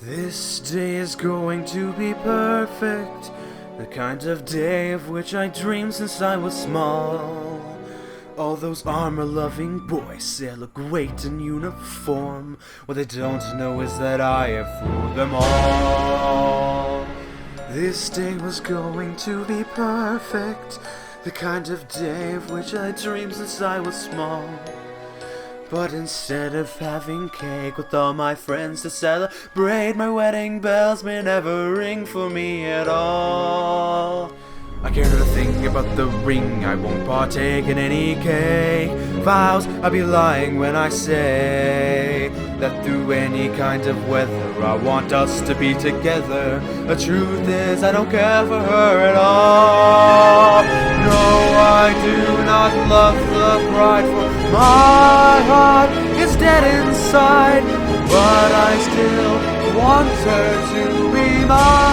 This day is going to be perfect, the kind of day of which I dreamed since I was small. All those armor-loving boys, they look great in uniform. What they don't know is that I have fooled them all. This day was going to be perfect, the kind of day of which I dreamed since I was small. But instead of having cake with all my friends to celebrate, my wedding bells may never ring for me at all. I care nothing about the ring, I won't partake in any cake vows. I'll be lying when I say that through any kind of weather I want us to be together. The truth is I don't care for her at all. No, I do not love the bride, for my heart is dead inside, but I still want her to be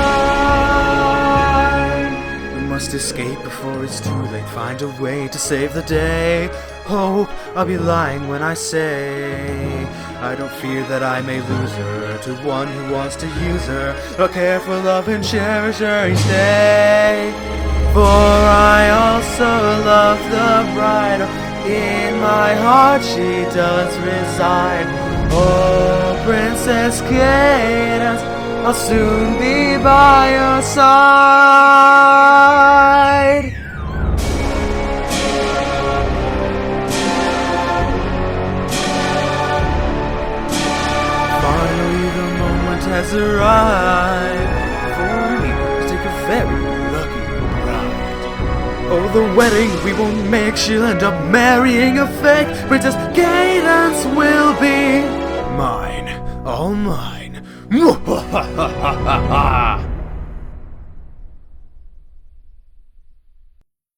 mine. We must escape before it's too late, find a way to save the day. Hope I'll be lying when I say I don't fear that I may lose her to one who wants to use her. I'll care for love and cherish her each day. For I also love the bride, in my heart she does reside. Oh, Princess Cadence, I'll soon be by your side. Finally the moment has arrived for me to take a very lucky bride. Oh, the wedding we won't make, she'll end up marrying a fake. Princess Cadence will be mine, all mine.